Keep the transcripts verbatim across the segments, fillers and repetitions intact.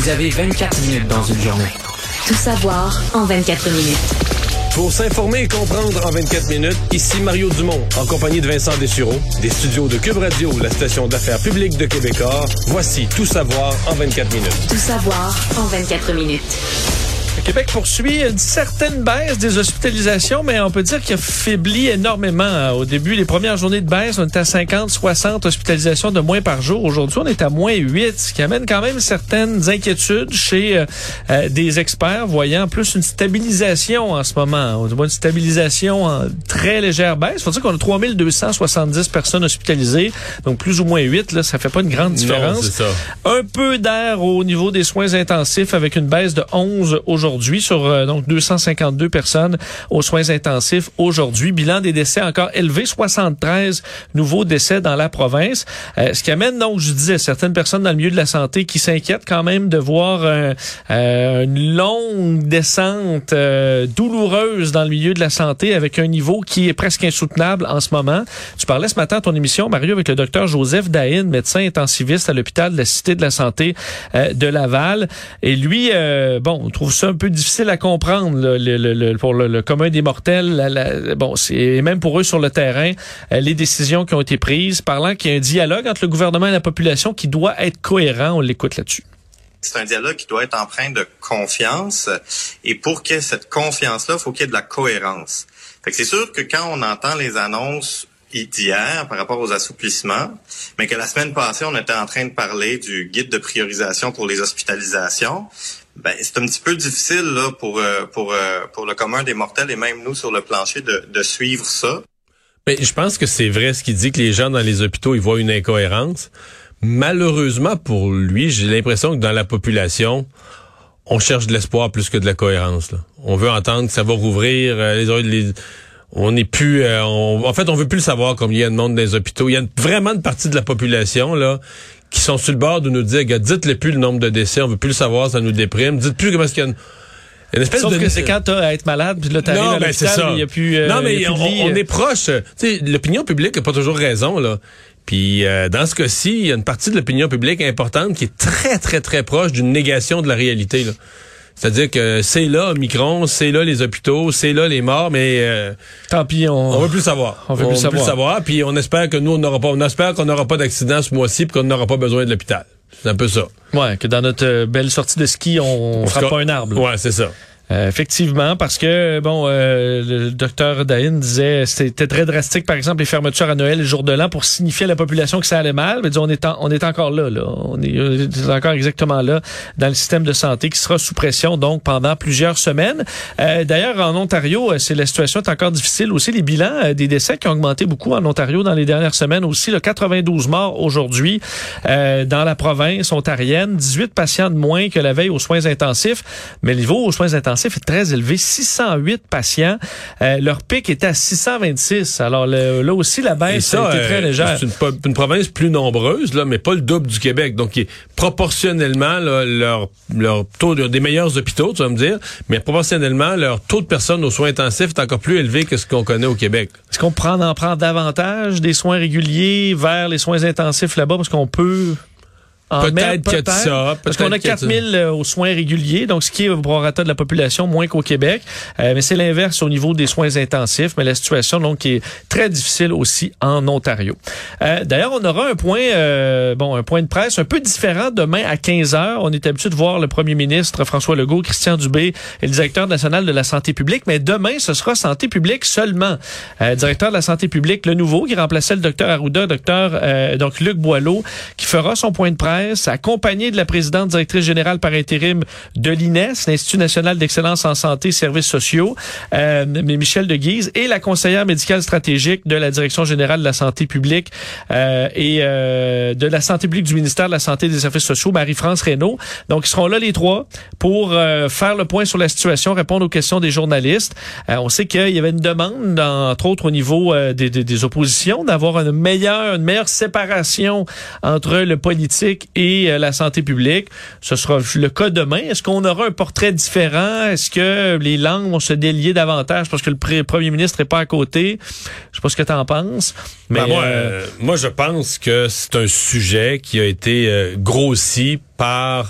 Vous avez vingt-quatre minutes dans une journée. Tout savoir en vingt-quatre minutes. Pour s'informer et comprendre en vingt-quatre minutes, ici Mario Dumont, en compagnie de Vincent Dessureau, des studios de Cube Radio, la station d'affaires publique de Québécois. Voici Tout savoir en vingt-quatre minutes. Tout savoir en vingt-quatre minutes. Le Québec poursuit une certaine baisse des hospitalisations, mais on peut dire qu'il a faibli énormément. Au début, les premières journées de baisse, on était à cinquante, soixante hospitalisations de moins par jour. Aujourd'hui, on est à moins huit, ce qui amène quand même certaines inquiétudes chez euh, euh, des experts, voyant plus une stabilisation en ce moment. On voit une stabilisation en très légère baisse. Il faut dire qu'on a trois mille deux cent soixante-dix personnes hospitalisées, donc plus ou moins huit, là, ça fait pas une grande différence. Non, c'est ça. Un peu d'air au niveau des soins intensifs avec une baisse de onze aujourd'hui. Aujourd'hui, sur euh, donc deux cent cinquante-deux personnes aux soins intensifs aujourd'hui. Bilan des décès encore élevé, soixante-treize nouveaux décès dans la province. Euh, ce qui amène donc, je disais, certaines personnes dans le milieu de la santé qui s'inquiètent quand même de voir euh, euh, une longue descente euh, douloureuse dans le milieu de la santé avec un niveau qui est presque insoutenable en ce moment. Tu parlais ce matin à ton émission, Mario, avec le docteur Joseph Dahin, médecin intensiviste à l'hôpital de la Cité de la Santé euh, de Laval. Et lui, euh, bon, on trouve ça un peu difficile à comprendre là, le, le, le, pour le, le commun des mortels. La, la, bon, c'est même pour eux sur le terrain, euh, les décisions qui ont été prises, parlant qu'il y a un dialogue entre le gouvernement et la population qui doit être cohérent. On l'écoute là-dessus. C'est un dialogue qui doit être empreint de confiance. Et pour qu'il y ait cette confiance-là, il faut qu'il y ait de la cohérence. Fait que c'est sûr que quand on entend les annonces d'hier par rapport aux assouplissements, mais que la semaine passée, on était en train de parler du guide de priorisation pour les hospitalisations, ben c'est un petit peu difficile là pour euh, pour euh, pour le commun des mortels et même nous sur le plancher de, de suivre ça. Mais je pense que c'est vrai ce qu'il dit, que les gens dans les hôpitaux, ils voient une incohérence. Malheureusement pour lui, j'ai l'impression que dans la population, on cherche de l'espoir plus que de la cohérence. Là. On veut entendre que ça va rouvrir. Euh, les, les, on n'est plus... Euh, on, en fait, on veut plus le savoir combien il y a de monde dans les hôpitaux. Il y a une, vraiment une partie de la population là qui sont sur le bord de nous dire, gars, dites-le plus le nombre de décès, on veut plus le savoir, ça nous déprime. Dites plus comment est-ce qu'il y a une... Une espèce Sauf de... que c'est quand t'as à être malade, puis là t'arrives non, à ben l'hôpital, il y a plus euh, non, mais y a plus on, de lit, on euh... est proche. Tu sais, l'opinion publique n'a pas toujours raison, là. Puis euh, dans ce cas-ci, il y a une partie de l'opinion publique importante qui est très, très, très proche d'une négation de la réalité, là. C'est-à-dire que c'est là Omicron, c'est là les hôpitaux, c'est là les morts, mais euh, tant pis, on on veut plus savoir. On veut on plus veut savoir. plus savoir. Puis on espère que nous on n'aura pas, on espère qu'on n'aura pas d'accident ce mois-ci, puis qu'on n'aura pas besoin de l'hôpital. C'est un peu ça. Ouais, que dans notre euh, belle sortie de ski, on, on frappe pas un arbre. Là. Ouais, c'est ça. Euh, effectivement, parce que, bon, euh, le docteur Dahin disait c'était très drastique, par exemple, les fermetures à Noël et le jour de l'an pour signifier à la population que ça allait mal. Mais disons, on est, en, on est encore là, là. On est, on est encore exactement là dans le système de santé qui sera sous pression, donc, pendant plusieurs semaines. Euh, d'ailleurs, en Ontario, c'est la situation est encore difficile aussi. Les bilans euh, des décès qui ont augmenté beaucoup en Ontario dans les dernières semaines aussi. Là, quatre-vingt-douze morts aujourd'hui euh, dans la province ontarienne. dix-huit patients de moins que la veille aux soins intensifs. Mais le niveau aux soins intensifs est très élevé, six cent huit patients. Euh, leur pic était à six cent vingt-six. Alors le, là aussi, la baisse ça, a été très légère. C'est une, une province plus nombreuse, là, mais pas le double du Québec. Donc, qui est proportionnellement, là, leur, leur taux de, des meilleurs hôpitaux, tu vas me dire, mais proportionnellement, leur taux de personnes aux soins intensifs est encore plus élevé que ce qu'on connaît au Québec. Est-ce qu'on prend, en prend davantage des soins réguliers vers les soins intensifs là-bas parce qu'on peut... Peut-être qu'il y a de ça. Parce qu'on a quatre mille euh, aux soins réguliers, donc ce qui est au prorata de la population, moins qu'au Québec. Euh, mais c'est l'inverse au niveau des soins intensifs. Mais la situation, donc, qui est très difficile aussi en Ontario. Euh, d'ailleurs, on aura un point, euh, bon, un point de presse un peu différent demain à quinze heures. On est habitué de voir le premier ministre François Legault, Christian Dubé et le directeur national de la santé publique. Mais demain, ce sera santé publique seulement. Euh, directeur de la santé publique, le nouveau, qui remplaçait le docteur Arruda, docteur, euh, donc Luc Boileau, qui fera son point de presse accompagné de la présidente directrice générale par intérim de l'I N E S, l'Institut national d'excellence en santé et services sociaux, euh, Michel de Guise, et la conseillère médicale stratégique de la direction générale de la santé publique euh, et euh, de la santé publique du ministère de la santé et des services sociaux, Marie-France Reynaud. Donc, ils seront là les trois pour euh, faire le point sur la situation, répondre aux questions des journalistes. Euh, on sait qu'il y avait une demande, entre autres au niveau euh, des, des, des oppositions, d'avoir une meilleure, une meilleure séparation entre le politique et euh, la santé publique. Ce sera le cas demain. Est-ce qu'on aura un portrait différent? Est-ce que les langues vont se délier davantage parce que le pré- premier ministre n'est pas à côté? Je sais pas ce que tu en penses. Mais ben moi, euh, euh, moi, je pense que c'est un sujet qui a été euh, grossi par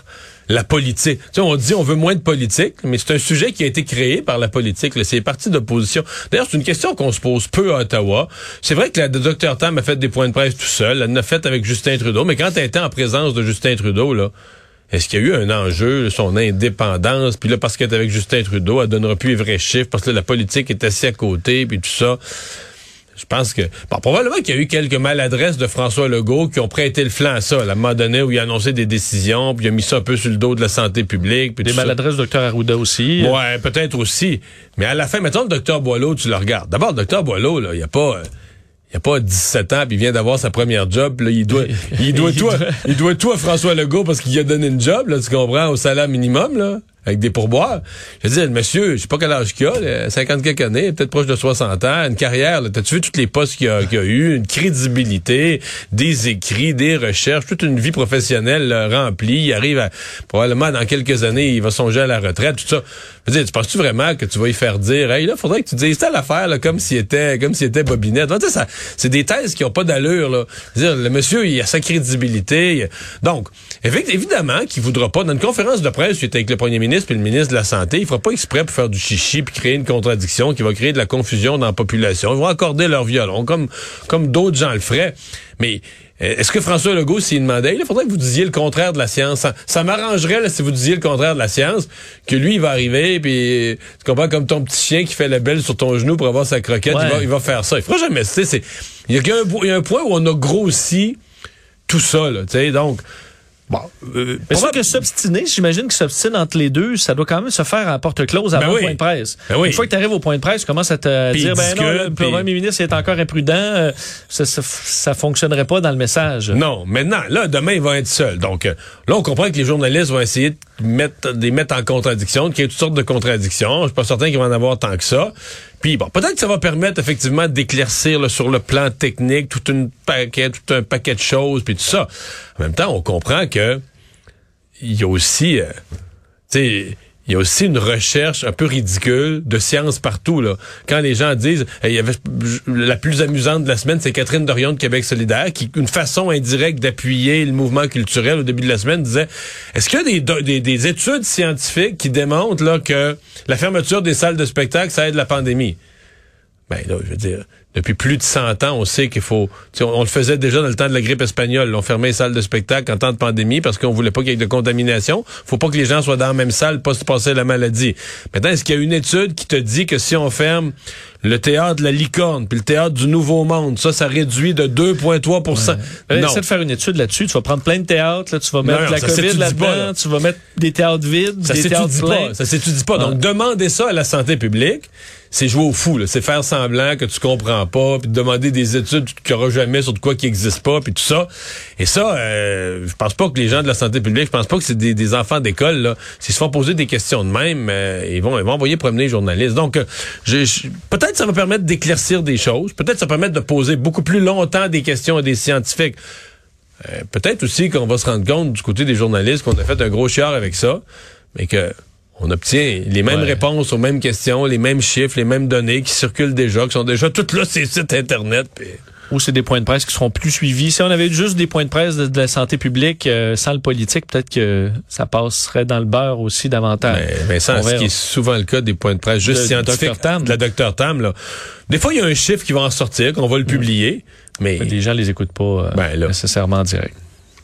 la politique. Tu sais, on dit on veut moins de politique, mais c'est un sujet qui a été créé par la politique. Là. C'est les partis d'opposition. D'ailleurs, c'est une question qu'on se pose peu à Ottawa. C'est vrai que le docteur Tam a fait des points de presse tout seul. Elle l'a fait avec Justin Trudeau. Mais quand elle était en présence de Justin Trudeau, là, est-ce qu'il y a eu un enjeu, son indépendance? Puis là, parce qu'elle est avec Justin Trudeau, elle donnera plus les vrais chiffres, parce que là, la politique est assise à côté, puis tout ça. Je pense que... Bon, probablement qu'il y a eu quelques maladresses de François Legault qui ont prêté le flanc à ça, à un moment donné où il a annoncé des décisions, puis il a mis ça un peu sur le dos de la santé publique. Puis des maladresses du docteur Arruda aussi. Ouais, peut-être aussi. Mais à la fin, mettons le docteur Boileau, tu le regardes. D'abord, le docteur Boileau, là, il n'y a pas... Il n'y a pas dix-sept ans, puis il vient d'avoir sa première job, puis là, il doit, il doit tout, à, il doit tout à François Legault parce qu'il a donné une job, là, tu comprends, au salaire minimum, là, avec des pourboires. Je veux dire, le monsieur, je sais pas quel âge qu'il a, là, cinquante quelques années, peut-être proche de soixante ans, une carrière, là, t'as-tu vu tous les postes qu'il a, qu'il a eu, une crédibilité, des écrits, des recherches, toute une vie professionnelle là, remplie, il arrive à, probablement dans quelques années, il va songer à la retraite, tout ça. Je veux dire, tu penses-tu vraiment que tu vas y faire dire, hey, là, faudrait que tu dises telle affaire, là, comme s'il était, comme s'il était bobinette. Tu sais, ça, c'est des thèses qui ont pas d'allure, là. Je veux dire, le monsieur, il a sa crédibilité. Donc, évidemment qu'il voudra pas, dans une conférence de presse, il était avec le premier ministre et le ministre de la Santé, il fera pas exprès pour faire du chichi puis créer une contradiction qui va créer de la confusion dans la population. Ils vont accorder leur violon, comme, comme d'autres gens le feraient. Mais, est-ce que François Legault, s'il demandait, il faudrait que vous disiez le contraire de la science. Ça, ça m'arrangerait là, si vous disiez le contraire de la science, que lui, il va arriver, puis tu comprends, comme ton petit chien qui fait la belle sur ton genou pour avoir sa croquette, ouais. il, va, il va faire ça. Il fera jamais, tu sais, c'est, il y a un, il y a un point où on a grossi tout ça, là, tu sais, donc... Bon, euh, mais c'est que s'obstiner, j'imagine que s'obstiner entre les deux, ça doit quand même se faire à porte close avant ben oui. le point de presse. Ben oui. Une fois que tu arrives au point de presse, tu commences à te puis dire, ben non, le puis... premier ministre est encore imprudent, euh, ça, ça, ça fonctionnerait pas dans le message. Non, maintenant, là, demain, il va être seul. Donc, euh, là, on comprend que les journalistes vont essayer de mettre, de les mettre en contradiction, de créer toutes sortes de contradictions. Je suis pas certain qu'il va en avoir tant que ça. Puis bon, peut-être que ça va permettre effectivement d'éclaircir là, sur le plan technique tout, une paquet, tout un paquet de choses, puis tout ça. En même temps, on comprend que il y a aussi, euh, tu sais, il y a aussi une recherche un peu ridicule de science partout, là. Quand les gens disent, il y avait la plus amusante de la semaine, c'est Catherine Dorion de Québec solidaire, qui, une façon indirecte d'appuyer le mouvement culturel au début de la semaine, disait, est-ce qu'il y a des, des, des études scientifiques qui démontrent, là, que la fermeture des salles de spectacle, ça aide la pandémie? Ben, là, je veux dire, depuis plus de cent ans, on sait qu'il faut... On, on le faisait déjà dans le temps de la grippe espagnole. On fermait les salles de spectacle en temps de pandémie parce qu'on voulait pas qu'il y ait de contamination. Faut pas que les gens soient dans la même salle, pas se passer la maladie. Maintenant, est-ce qu'il y a une étude qui te dit que si on ferme le théâtre de la Licorne puis le théâtre du Nouveau Monde, ça, ça réduit de deux virgule trois pour cent? Ouais. Essaie de faire une étude là-dessus. Tu vas prendre plein de théâtres, là, tu vas mettre non, non, la COVID là-dedans, pas, là. Tu vas mettre des théâtres vides, ça des théâtres pleins. Pas, ça s'étudie pas. Ah. Donc, demandez ça à la santé publique. C'est jouer au fou, là. C'est faire semblant que tu comprends pas, puis demander des études qu'il n'y aura jamais sur de quoi qui n'existe pas, puis tout ça. Et ça, euh, je pense pas que les gens de la santé publique, je pense pas que c'est des, des enfants d'école, là. S'ils se font poser des questions de même, euh, ils vont ils vont envoyer promener les journalistes. Donc, euh, je, je, peut-être ça va permettre d'éclaircir des choses. Peut-être ça va permettre de poser beaucoup plus longtemps des questions à des scientifiques. Euh, peut-être aussi qu'on va se rendre compte du côté des journalistes qu'on a fait un gros chiard avec ça, mais que on obtient les mêmes ouais. réponses aux mêmes questions, les mêmes chiffres, les mêmes données qui circulent déjà, qui sont déjà toutes là sur les sites Internet. Pis... Ou c'est des points de presse qui seront plus suivis. Si on avait juste des points de presse de, de la santé publique euh, sans le politique, peut-être que ça passerait dans le beurre aussi davantage. Mais Vincent, ce qui est souvent le cas des points de presse juste de, scientifiques, de la docteur Tam, là. Des fois, il y a un chiffre qui va en sortir, qu'on va le publier, mmh. mais... Les gens les écoutent pas euh, ben, là. nécessairement en direct.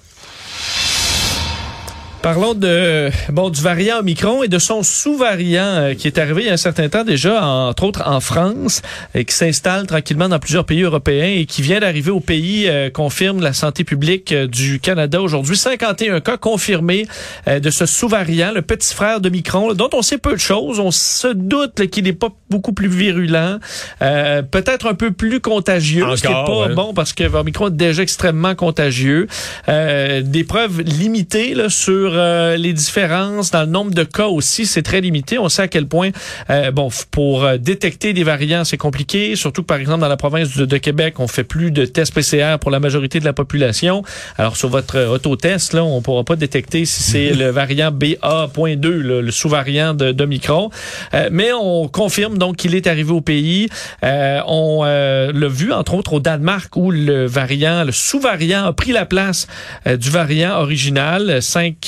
Parlons de bon du variant Omicron et de son sous-variant euh, qui est arrivé il y a un certain temps déjà, entre autres en France, et qui s'installe tranquillement dans plusieurs pays européens et qui vient d'arriver au pays, euh, confirme la santé publique euh, du Canada aujourd'hui. cinquante et un cas confirmés euh, de ce sous-variant, le petit frère d'Omicron, dont on sait peu de choses. On se doute là, qu'il n'est pas beaucoup plus virulent, euh, peut-être un peu plus contagieux, Encore, ce qui n'est pas ouais. bon parce que Omicron est déjà extrêmement contagieux. Euh, des preuves limitées là, sur Euh, les différences dans le nombre de cas aussi, c'est très limité. On sait à quel point, euh, bon, pour euh, détecter des variants, c'est compliqué. Surtout que, par exemple, dans la province de, de Québec, on fait plus de tests P C R pour la majorité de la population. Alors, sur votre euh, autotest, là, on pourra pas détecter si c'est le variant B A point deux, là, le sous-variant de, d'Omicron. Euh, mais on confirme donc qu'il est arrivé au pays. Euh, on euh, l'a vu, entre autres, au Danemark, où le variant, le sous-variant a pris la place euh, du variant original. cinq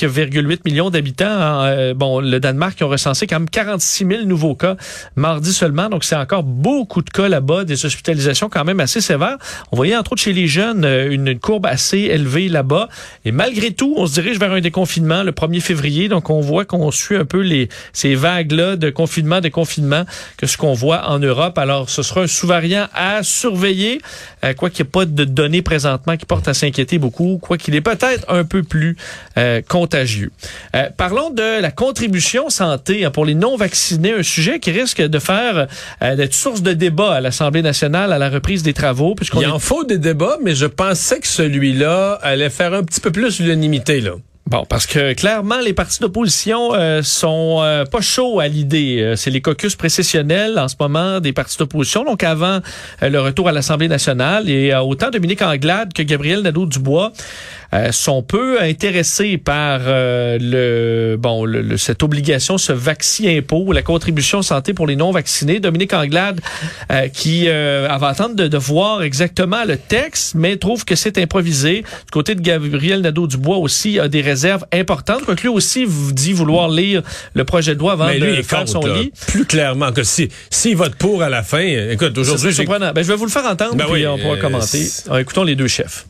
virgule huit millions d'habitants. Euh, bon, le Danemark qui ont recensé quand même quarante-six mille nouveaux cas mardi seulement. Donc, c'est encore beaucoup de cas là-bas, des hospitalisations quand même assez sévères. On voyait entre autres chez les jeunes une, une courbe assez élevée là-bas. Et malgré tout, on se dirige vers un déconfinement le premier février. Donc, on voit qu'on suit un peu les ces vagues-là de confinement, déconfinement que ce qu'on voit en Europe. Alors, ce sera un sous-variant à surveiller, euh, quoi qu'il n'y ait pas de données présentement qui portent à s'inquiéter beaucoup, quoi qu'il est peut-être un peu plus euh, contagieux. Euh, parlons de la contribution santé hein, pour les non-vaccinés, un sujet qui risque de faire euh, d'être source de débat à l'Assemblée nationale à la reprise des travaux. Il en est... faut des débats, mais je pensais que celui-là allait faire un petit peu plus l'unanimité, là. Bon, parce que clairement, les partis d'opposition euh, sont euh, pas chauds à l'idée. Euh, c'est les caucus précessionnels en ce moment des partis d'opposition. Donc, avant euh, le retour à l'Assemblée nationale, et euh, autant Dominique Anglade que Gabriel Nadeau-Dubois euh, sont peu intéressés par euh, le bon le, le, cette obligation, ce vaccin-impôt, la contribution santé pour les non-vaccinés. Dominique Anglade euh, qui euh, va attendre de, de voir exactement le texte, mais trouve que c'est improvisé. Du côté de Gabriel Nadeau-Dubois aussi, a des réserves importantes. Quoique lui aussi vous dit vouloir lire le projet de loi avant mais lui, de faire compte, son là, lit. Plus clairement que si s'il vote pour à la fin, écoute, aujourd'hui... C'est surprenant. Ben, je vais vous le faire entendre, ben puis oui, on pourra euh, commenter. Alors, écoutons les deux chefs.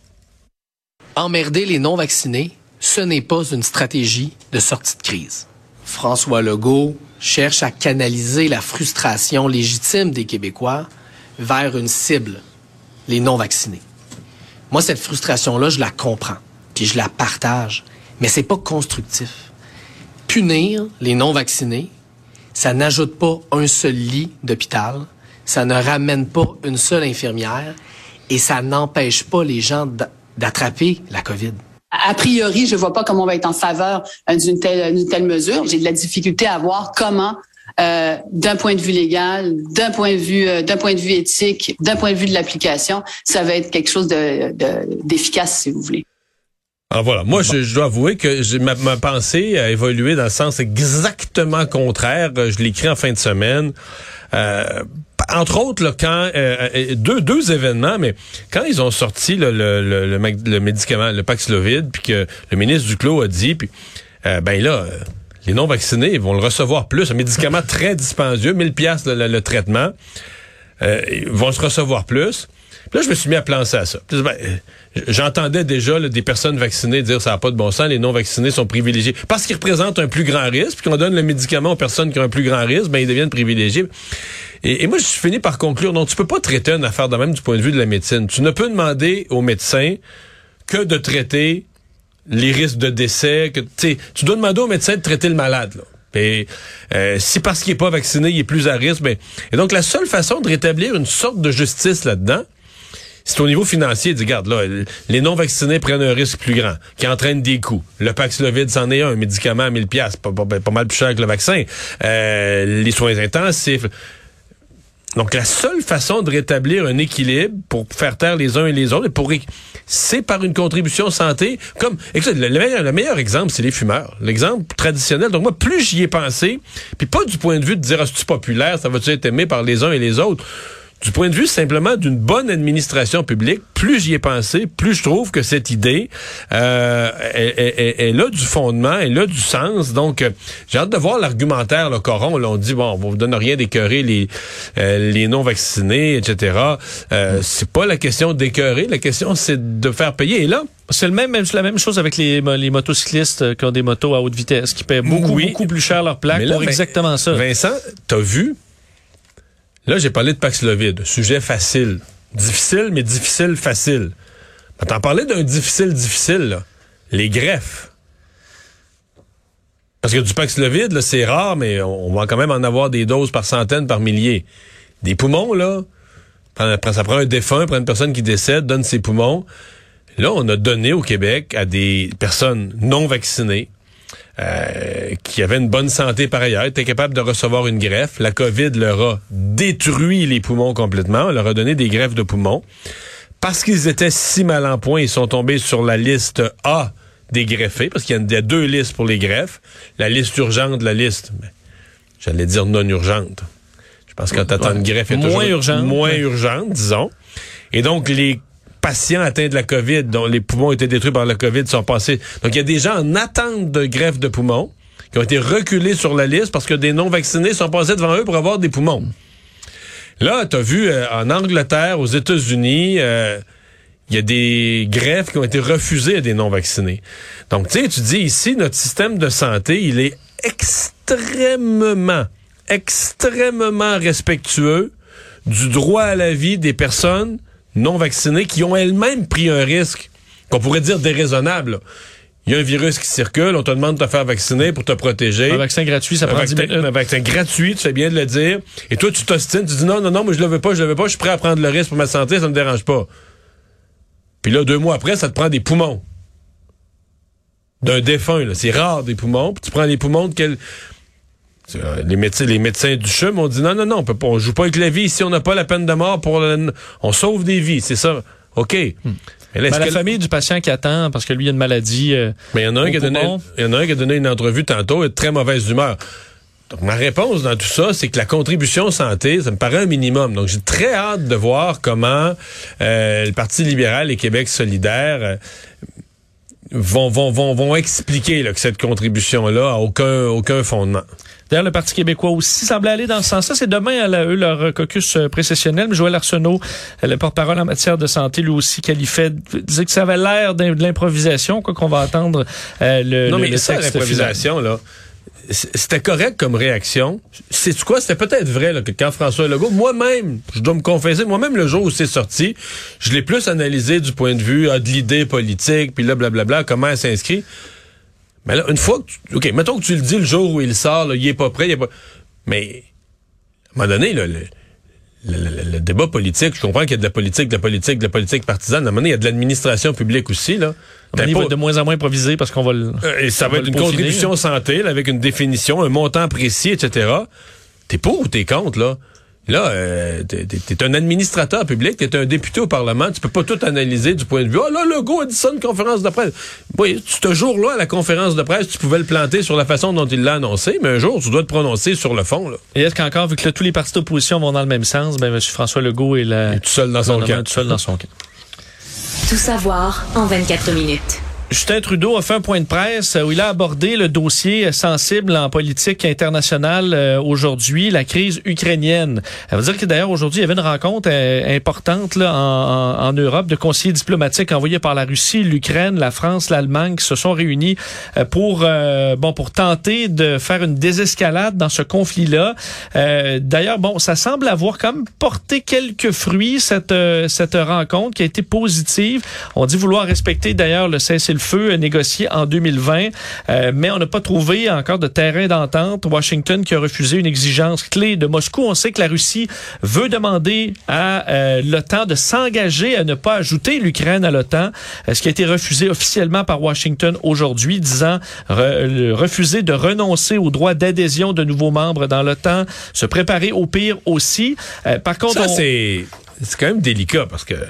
Emmerder les non-vaccinés, ce n'est pas une stratégie de sortie de crise. François Legault cherche à canaliser la frustration légitime des Québécois vers une cible, les non-vaccinés. Moi, cette frustration-là, je la comprends, puis je la partage, mais c'est pas constructif. Punir les non-vaccinés, ça n'ajoute pas un seul lit d'hôpital, ça ne ramène pas une seule infirmière, et ça n'empêche pas les gens d'attraper la COVID. A priori, je vois pas comment on va être en faveur d'une telle, d'une telle mesure. J'ai de la difficulté à voir comment, euh, d'un point de vue légal, d'un point de vue, euh, d'un point de vue éthique, d'un point de vue de l'application, ça va être quelque chose de, de, d'efficace, si vous voulez. Alors voilà, moi je, je dois avouer que j'ai, ma, ma pensée a évolué dans le sens exactement contraire. Je l'ai écrit en fin de semaine. Euh, entre autres, là, quand euh, deux deux événements, mais quand ils ont sorti là, le, le, le, le médicament, le Paxlovid, puis que le ministre Duclos a dit, puis euh, ben là, euh, les non vaccinés vont le recevoir plus, un médicament très dispendieux, mille piastres le, le, le traitement, euh, ils vont se recevoir plus. Puis là, je me suis mis à penser à ça. Puis, ben, j'entendais déjà là, des personnes vaccinées dire ça n'a pas de bon sens, les non-vaccinés sont privilégiés. Parce qu'ils représentent un plus grand risque, puis qu'on donne le médicament aux personnes qui ont un plus grand risque, ben ils deviennent privilégiés. Et, et moi, je suis fini par conclure, non, tu peux pas traiter une affaire de même du point de vue de la médecine. Tu ne peux demander aux médecins que de traiter les risques de décès. Que, tu dois demander aux médecins de traiter le malade, là. Et euh, si parce qu'il est pas vacciné, il est plus à risque, ben, et donc la seule façon de rétablir une sorte de justice là-dedans, c'est au niveau financier. Dis, regarde, là, les non-vaccinés prennent un risque plus grand, qui entraîne des coûts. Le Paxlovid, c'en est un, un médicament à mille piastres, pas, pas, pas mal plus cher que le vaccin. Euh, les soins intensifs. Donc, la seule façon de rétablir un équilibre pour faire taire les uns et les autres, et pour c'est par une contribution santé. Comme, écoute, le, le, meilleur, le meilleur exemple, c'est les fumeurs. L'exemple traditionnel. Donc, moi, plus j'y ai pensé, puis pas du point de vue de dire, ah, c'est-tu populaire, ça va-tu être aimé par les uns et les autres? Du point de vue simplement d'une bonne administration publique, plus j'y ai pensé, plus je trouve que cette idée, euh, elle, elle, elle a du fondement, elle a du sens. Donc, euh, j'ai hâte de voir l'argumentaire, le coron. Là, on dit, bon, on vous donne rien d'écœurer les euh, les non-vaccinés, et cetera. Euh, mm. C'est pas la question d'écœurer, la question, c'est de faire payer. Et là, c'est le même, c'est la même chose avec les, les motocyclistes qui ont des motos à haute vitesse, qui paient beaucoup, oui, beaucoup plus cher leur plaque pour exactement ça. Vincent, t'as vu? Là, j'ai parlé de Paxlovid, sujet facile. Difficile, mais difficile, facile. Mais t'en parlais d'un difficile, difficile, là. Les greffes. Parce que du Paxlovid, là, c'est rare, mais on va quand même en avoir des doses par centaines, par milliers. Des poumons, là, ça prend un défunt, prend une personne qui décède, donne ses poumons. Là, on a donné au Québec à des personnes non vaccinées, Euh, qui avaient une bonne santé par ailleurs, étaient capables de recevoir une greffe. La COVID leur a détruit les poumons complètement. On leur a donné des greffes de poumons. Parce qu'ils étaient si mal en point, ils sont tombés sur la liste A des greffés, parce qu'il y a deux listes pour les greffes. La liste urgente, la liste, ben, j'allais dire non urgente. Je pense que quand t'attends une greffe, elle est moins toujours urgente. moins ouais. urgente, disons. Et donc, les patients atteints de la COVID, dont les poumons ont été détruits par la COVID, sont passés. Donc, il y a des gens en attente de greffe de poumons qui ont été reculés sur la liste parce que des non-vaccinés sont passés devant eux pour avoir des poumons. Là, tu as vu, euh, en Angleterre, aux États-Unis, euh, il y a des greffes qui ont été refusées à des non-vaccinés. Donc, tu sais, tu dis ici, notre système de santé, il est extrêmement, extrêmement respectueux du droit à la vie des personnes non vaccinées qui ont elles-mêmes pris un risque qu'on pourrait dire déraisonnable. Il y a un virus qui circule, on te demande de te faire vacciner pour te protéger. Un vaccin gratuit, ça prend dix minutes. Un vaccin gratuit, tu fais bien de le dire. Et toi, tu t'ostines, tu dis non, non, non, moi je le veux pas, je le veux pas, je suis prêt à prendre le risque pour ma santé, ça me dérange pas. Puis là, deux mois après, ça te prend des poumons. D'un défunt, là. C'est rare, des poumons. Puis tu prends les poumons de quel... Les médecins, les médecins du C H U M ont dit non, non, non, on peut pas, on joue pas avec la vie. Ici, on n'a pas la peine de mort pour le... On sauve des vies, c'est ça. OK. Hmm. Mais là, ben, la que... famille du patient qui attend parce que lui, il a une maladie. Euh, Mais il y en a un qui a donné, il y en a un qui a donné une entrevue tantôt, de très mauvaise humeur. Donc, ma réponse dans tout ça, c'est que la contribution santé, ça me paraît un minimum. Donc, j'ai très hâte de voir comment euh, le Parti libéral et Québec solidaire euh, vont, vont, vont, vont expliquer là, que cette contribution-là a aucun, aucun fondement. D'ailleurs, le Parti québécois aussi semblait aller dans ce sens-là. C'est demain, à la, eux, leur caucus précessionnel. Mais Joël Arsenault, le porte-parole en matière de santé, lui aussi qualifiait, disait que ça avait l'air de l'improvisation, quoi qu'on va attendre euh, le, non, le, mais le ça, texte l'improvisation, final. Là, c'était correct comme réaction. C'est quoi? C'était peut-être vrai là, que quand François Legault, moi-même, je dois me confesser, moi-même, le jour où c'est sorti, je l'ai plus analysé du point de vue ah, de l'idée politique, puis là, blablabla, comment elle s'inscrit. Mais là, une fois que tu... OK, mettons que tu le dis le jour où il sort, là, il est pas prêt, il est pas... Mais, à un moment donné, là, le, le, le, le débat politique, je comprends qu'il y a de la politique, de la politique, de la politique partisane. À un moment donné, il y a de l'administration publique aussi, là. Il va de moins en moins improvisé parce qu'on va le... Euh, et ça va être une contribution santé, là, avec une définition, un montant précis, et cetera. T'es pour ou t'es contre, là? Là, euh, t'es, t'es un administrateur public, t'es un député au Parlement, tu peux pas tout analyser du point de vue « Ah oh, là, Legault a dit ça une conférence de presse. » Oui, ce jour-là, à la conférence de presse, tu pouvais le planter sur la façon dont il l'a annoncé, mais un jour, tu dois te prononcer sur le fond. Là. Et est-ce qu'encore, vu que là, tous les partis d'opposition vont dans le même sens, ben M. François Legault est, la... est tout seul dans son camp. Tout seul dans son camp. Tout savoir en vingt-quatre minutes. Justin Trudeau a fait un point de presse où il a abordé le dossier sensible en politique internationale euh, aujourd'hui, la crise ukrainienne. Ça veut dire que d'ailleurs aujourd'hui, il y avait une rencontre euh, importante là, en, en, en Europe de conseillers diplomatiques envoyés par la Russie, l'Ukraine, la France, l'Allemagne qui se sont réunis euh, pour euh, bon pour tenter de faire une désescalade dans ce conflit-là. Euh, d'ailleurs, bon, ça semble avoir quand même porté quelques fruits cette euh, cette rencontre qui a été positive. On dit vouloir respecter d'ailleurs le cessez-le-feu feu négocié en deux mille vingt, euh, mais on n'a pas trouvé encore de terrain d'entente. Washington qui a refusé une exigence clé de Moscou. On sait que la Russie veut demander à euh, l'OTAN de s'engager à ne pas ajouter l'Ukraine à l'OTAN, euh, ce qui a été refusé officiellement par Washington aujourd'hui, disant re, refuser de renoncer au droit d'adhésion de nouveaux membres dans l'OTAN, se préparer au pire aussi. Euh, par contre, ça, on... c'est, c'est quand même délicat parce que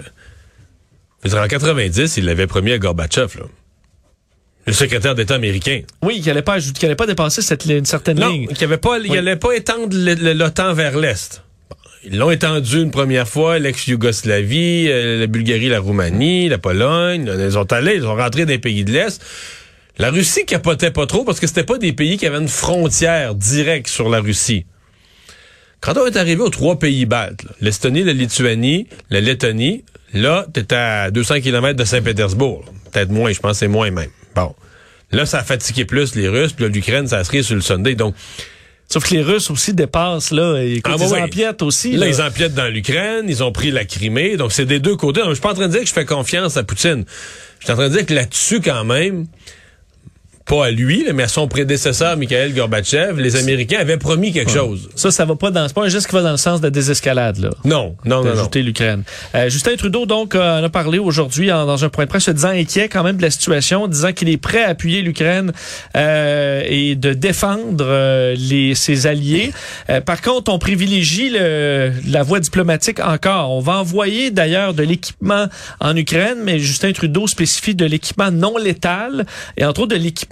en quatre-vingt-dix, il l'avait promis à Gorbatchev, là. Le secrétaire d'État américain. Oui, qu'il n'allait pas ajouter, qu'il n'allait pas dépasser cette, une certaine non, ligne. Non, qu'il n'allait pas, pas étendre l'OTAN vers l'Est. Ils l'ont étendu une première fois, l'ex-Yougoslavie, euh, la Bulgarie, la Roumanie, la Pologne. Ils sont allés, ils sont rentrés dans les pays de l'Est. La Russie capotait pas trop parce que c'était pas des pays qui avaient une frontière directe sur la Russie. Quand on est arrivé aux trois pays baltes, là, l'Estonie, la Lituanie, la Lettonie, là, t'étais à deux cents kilomètres de Saint-Pétersbourg. Peut-être moins, je pense que c'est moins même. Bon. Là, ça a fatigué plus les Russes, puis là, l'Ukraine, ça a serait sur le Sunday. Donc, sauf que les Russes aussi dépassent, là. Écoute, ah, ils oui. empiètent aussi. Là, là, ils empiètent dans l'Ukraine, ils ont pris la Crimée. Donc, c'est des deux côtés. Donc, je suis pas en train de dire que je fais confiance à Poutine. Je suis en train de dire que là-dessus, quand même, pas à lui, mais à son prédécesseur, Mikhail Gorbatchev, les Américains avaient promis quelque ouais. chose. Ça, ça va pas dans, c'est pas un geste qui va dans le sens de la désescalade, là. Non, non, non. D'ajouter l'Ukraine. Euh, Justin Trudeau, donc, euh, en a parlé aujourd'hui en, dans un point de presse, se disant inquiet quand même de la situation, disant qu'il est prêt à appuyer l'Ukraine euh, et de défendre euh, les, ses alliés. Euh, par contre, on privilégie le, la voie diplomatique encore. On va envoyer d'ailleurs de l'équipement en Ukraine, mais Justin Trudeau spécifie de l'équipement non létal et entre autres de l'équipement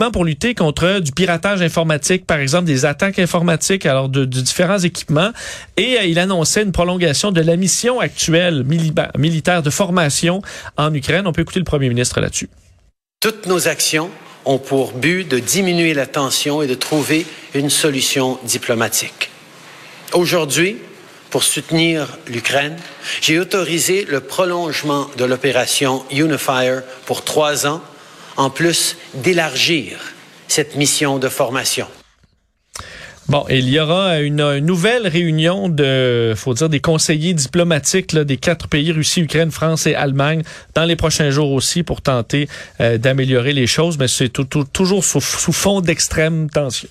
plan pour lutter contre du piratage informatique, par exemple des attaques informatiques, alors de, de différents équipements. Et euh, il annonçait une prolongation de la mission actuelle mili- militaire de formation en Ukraine. On peut écouter le premier ministre là-dessus. Toutes nos actions ont pour but de diminuer la tension et de trouver une solution diplomatique. Aujourd'hui, pour soutenir l'Ukraine, j'ai autorisé le prolongement de l'opération Unifier pour trois ans, en plus d'élargir cette mission de formation. Bon, et il y aura une, une nouvelle réunion de, faut dire, des conseillers diplomatiques là, des quatre pays, Russie, Ukraine, France et Allemagne, dans les prochains jours aussi pour tenter euh, d'améliorer les choses, mais c'est tout, tout, toujours sous, sous fond d'extrême tension.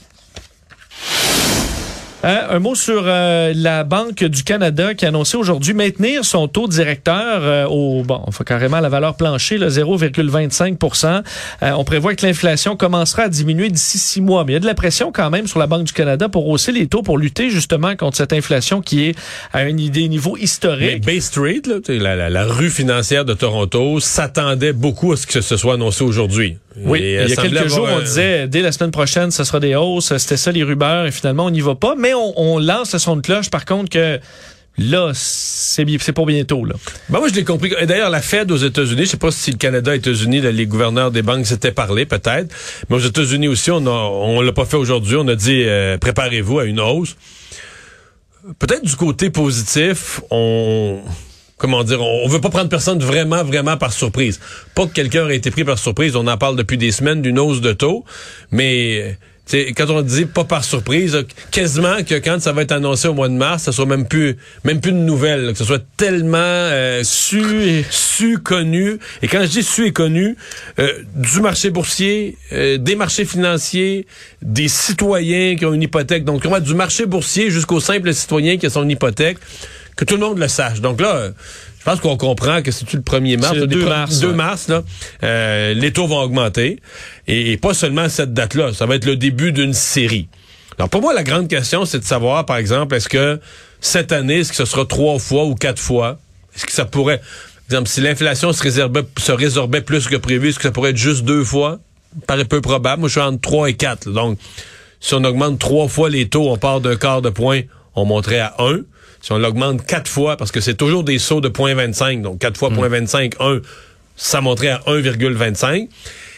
Euh, un mot sur euh, la Banque du Canada qui a annoncé aujourd'hui maintenir son taux directeur euh, au bon, enfin carrément la valeur plancher, là, zéro virgule vingt-cinq pour cent. Euh, on prévoit que l'inflation commencera à diminuer d'ici six mois, mais il y a de la pression quand même sur la Banque du Canada pour hausser les taux pour lutter justement contre cette inflation qui est à un des niveaux historiques. Mais Bay Street, là, la, la, la rue financière de Toronto, s'attendait beaucoup à ce que ce soit annoncé aujourd'hui. Oui, et il y a quelques jours, avoir... on disait, dès la semaine prochaine, ce sera des hausses, c'était ça les rumeurs, et finalement, on n'y va pas. Mais on, on lance le son de cloche, par contre, que là, c'est, c'est pour bientôt. Là. Ben moi, je l'ai compris. Et d'ailleurs, la Fed aux États-Unis, je sais pas si le Canada et les États-Unis, là, les gouverneurs des banques s'étaient parlé, peut-être, mais aux États-Unis aussi, on a, on l'a pas fait aujourd'hui, on a dit, euh, préparez-vous à une hausse. Peut-être du côté positif, on... Comment dire, on veut pas prendre personne vraiment, vraiment par surprise. Pas que quelqu'un ait été pris par surprise, on en parle depuis des semaines d'une hausse de taux, mais t'sais, quand on dit pas par surprise, quasiment que quand ça va être annoncé au mois de mars, ça soit même plus même plus de nouvelles, là, que ce soit tellement euh, su et su connu. Et quand je dis su et connu, euh, du marché boursier, euh, des marchés financiers, des citoyens qui ont une hypothèque, donc vraiment du marché boursier jusqu'au simple citoyen qui a son hypothèque, que tout le monde le sache. Donc là, je pense qu'on comprend que c'est le premier mars, c'est le deux pro- mars, deux ouais. mars là, euh, les taux vont augmenter. Et, et pas seulement cette date-là, ça va être le début d'une série. Alors pour moi, la grande question, c'est de savoir, par exemple, est-ce que cette année, est-ce que ce sera trois fois ou quatre fois? Est-ce que ça pourrait, par exemple, si l'inflation se résorbait, se résorbait plus que prévu, est-ce que ça pourrait être juste deux fois? Ça paraît peu probable. Moi, je suis entre trois et quatre. Là. Donc, si on augmente trois fois les taux, on part d'un quart de point, on monterait à un. Si on l'augmente quatre fois, parce que c'est toujours des sauts de zéro virgule vingt-cinq, donc quatre fois zéro virgule vingt-cinq, un, ça monterait à un virgule vingt-cinq.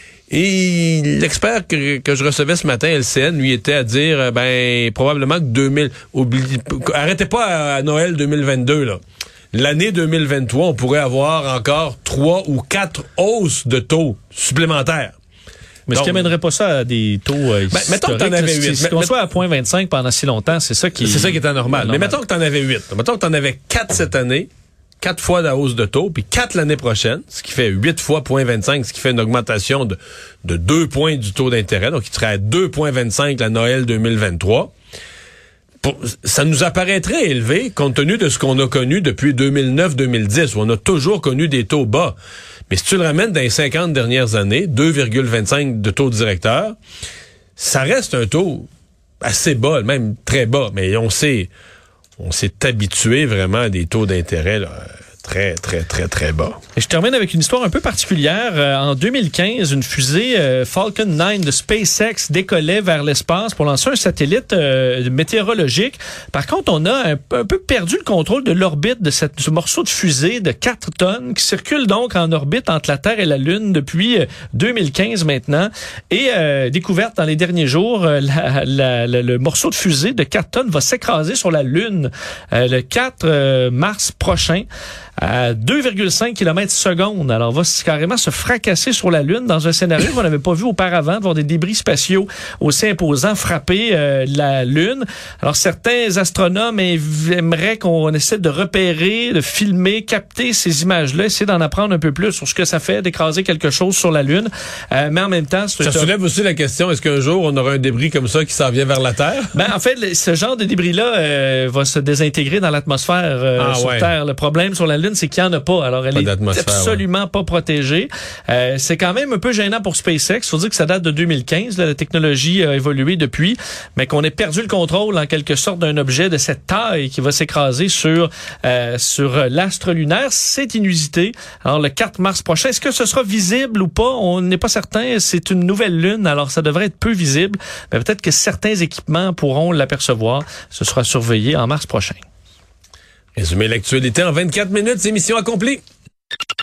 Et l'expert que, que je recevais ce matin, L C N, lui était à dire, ben, probablement que deux mille, oublie, arrêtez pas à, à Noël deux mille vingt-deux, là. L'année deux mille vingt-trois, on pourrait avoir encore trois ou quatre hausses de taux supplémentaires. Mais ce qui amènerait pas ça à des taux euh, ben, mettons que t'en avais huit. Si on soit à zéro virgule vingt-cinq pendant si longtemps, c'est ça qui C'est ça qui est anormal. anormal. Mais mettons que t'en avais huit. Mettons que t'en avais quatre cette année, quatre fois la hausse de taux, puis quatre l'année prochaine, ce qui fait huit fois zéro virgule vingt-cinq, ce qui fait une augmentation de, de deux points du taux d'intérêt. Donc, il serait à deux virgule vingt-cinq la Noël deux mille vingt-trois. Pour, ça nous apparaîtrait élevé compte tenu de ce qu'on a connu depuis deux mille neuf deux mille dix, où on a toujours connu des taux bas. Mais si tu le ramènes dans les cinquante dernières années, deux virgule vingt-cinq de taux directeur, ça reste un taux assez bas, même très bas. Mais on s'est, on s'est habitué vraiment à des taux d'intérêt là, très, très, très, très bas. Et je termine avec une histoire un peu particulière. Euh, en deux mille quinze, une fusée euh, Falcon neuf de SpaceX décollait vers l'espace pour lancer un satellite euh, météorologique. Par contre, on a un, un peu perdu le contrôle de l'orbite de cette, ce morceau de fusée de quatre tonnes qui circule donc en orbite entre la Terre et la Lune depuis euh, deux mille quinze maintenant. Et euh, découverte dans les derniers jours, euh, la, la, la, le morceau de fusée de quatre tonnes va s'écraser sur la Lune euh, le quatre mars prochain. À deux virgule cinq kilomètres secondes. Alors, on va carrément se fracasser sur la Lune dans un scénario qu'on n'avait pas vu auparavant, de voir des débris spatiaux aussi imposants frapper euh, la Lune. Alors, certains astronomes aimeraient qu'on essaie de repérer, de filmer, capter ces images-là, essayer d'en apprendre un peu plus sur ce que ça fait d'écraser quelque chose sur la Lune. Euh, mais en même temps... C'est ça soulève aussi la question, est-ce qu'un jour, on aura un débris comme ça qui s'en vient vers la Terre? Ben, en fait, ce genre de débris-là euh, va se désintégrer dans l'atmosphère euh, ah, sur ouais. Terre. Le problème sur la Lune, c'est qu'il n'y en a pas. Alors, elle pas est absolument ouais. pas protégée. Euh, c'est quand même un peu gênant pour SpaceX. Il faut dire que ça date de deux mille quinze. Là, la technologie a évolué depuis, mais qu'on ait perdu le contrôle, en quelque sorte, d'un objet de cette taille qui va s'écraser sur, euh, sur l'astre lunaire. C'est inusité. Alors, le quatre mars prochain, est-ce que ce sera visible ou pas? On n'est pas certain. C'est une nouvelle lune, alors ça devrait être peu visible. Mais peut-être que certains équipements pourront l'apercevoir. Ce sera surveillé en mars prochain. Résumer l'actualité en vingt-quatre minutes, c'est mission accomplie.